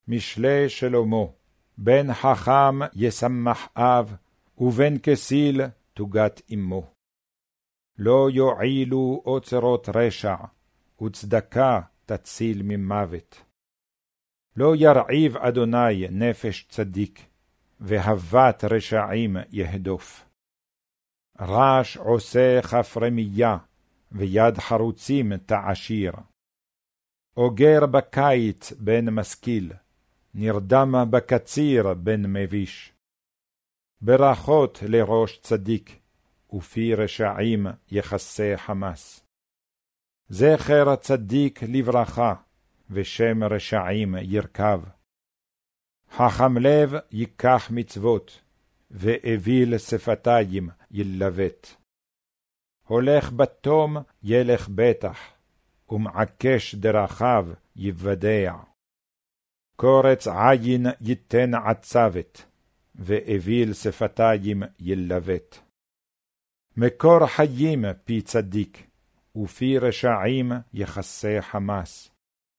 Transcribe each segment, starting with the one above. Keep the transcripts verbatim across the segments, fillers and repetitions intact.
משלי שלמה, בן חכם ישמח אב, ובן כסיל תוגת אמו. לא יועילו אוצרות רשע, וצדקה תציל ממוות. לא ירעיב אדוני נפש צדיק, והבת רשעים יהדוף. רש עושה כף רמייה, ויד חרוצים תעשיר. אוגר בקיץ בן משכיל, נרדם בקציר בן מביש. ברכות לראש צדיק, ופי רשעים יחסה חמס. זכר צדיק לברכה, ושם רשעים ירכב. חכם לב ייקח מצוות, ואוויל שפתיים ילבט. הולך בתום ילך בטח, ומעקש דרכיו יוודע. קורץ עין ייתן עצבת, ואוויל שפתיים ילבט. מקור חיים פי צדיק, ופי רשעים יחסה חמס.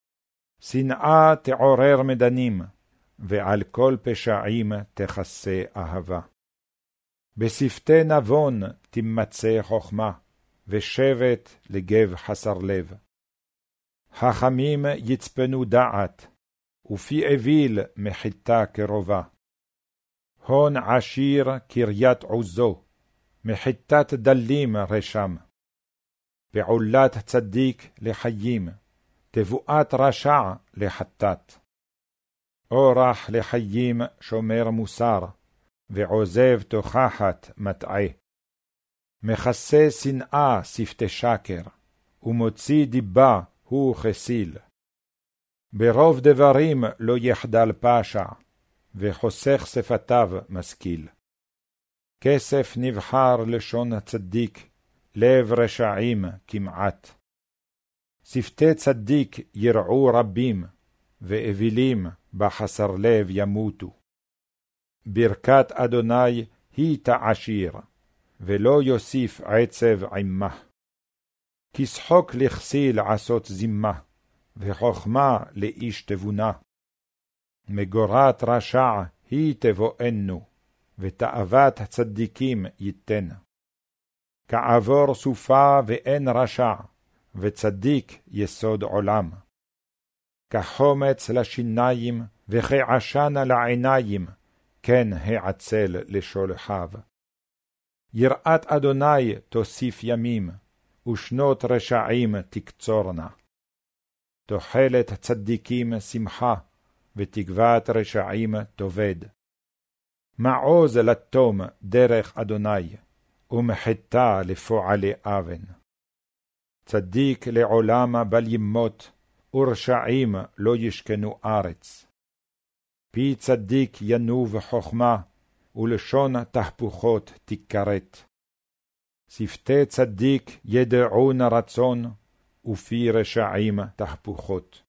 שנאה תעורר מדנים, ועל כל פשעים תכסה אהבה. בשפתי נבון תמצא חוכמה, ושבט לגב חסר לב. חכמים יצפנו דעת, ופי אוויל מחיתה קרובה. הון עשיר קריית עוזו, מחיתת דלים רשם. פעולת צדיק לחיים, תבואת רשע לחטאת. אורח לחיים שומר מוסר, ועוזב תוכחת מטעה. מכסה שנאה שפתי שקר, ומוציא דיבה הוא חסיל. ברוב דברים לא יחדל פשע, וחוסך שפתיו משכיל. כסף נבחר לשון הצדיק, לב רשעים כמעט. שפתי צדיק ירעו רבים, ואווילים בחסר לב ימותו. ברכת אדוני היא תעשיר, ולא יוסיף עצב עמה. כשחוק לכסיל עשות זימה, וחוכמה לאיש תבונה. מגורת רשע היא תבואנו, ותאוות הצדיקים ייתן. כעבור סופה ואין רשע, וצדיק יסוד עולם. כחומץ לשיניים, וכעשן לעיניים, כן העצל לשולחיו. יראת אדוני תוסיף ימים, ושנות רשעים תקצורנה. תוחלת צדיקים שמחה, ותקוות רשעים תאבד. מעוז לתום דרך אדוני, ומחיתה לפועלי אבן. צדיק לעולם בל ימות, ורשעים לא ישכנו ארץ. פי צדיק ינוב חוכמה, ולשון תהפוכות תכרת. שפתי צדיק ידעון רצון, ופי רשעים תהפוכות.